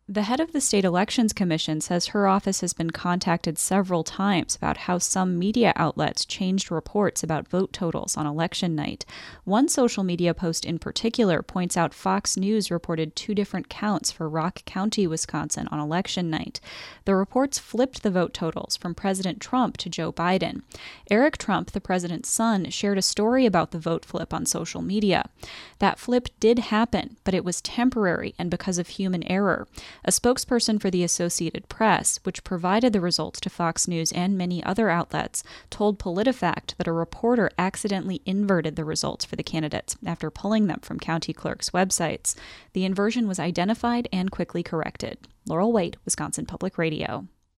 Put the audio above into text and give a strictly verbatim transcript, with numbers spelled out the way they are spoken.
The head of the State Elections Commission says her office has been contacted several times about how some media outlets changed reports about vote totals on election night. One social media post in particular points out Fox News reported two different counts for Rock County, Wisconsin on election night. The reports flipped the vote totals from President Trump to Joe Biden. Eric Trump, the president's son, shared a story about the vote flip on social media. That flip did happen, but it was temporary and because of human error. A spokesperson for the Associated Press, which provided the results to Fox News and many other outlets, told PolitiFact that a reporter accidentally inverted the results for the candidates after pulling them from county clerks' websites. The inversion was identified and quickly corrected. Laurel Waite, Wisconsin Public Radio.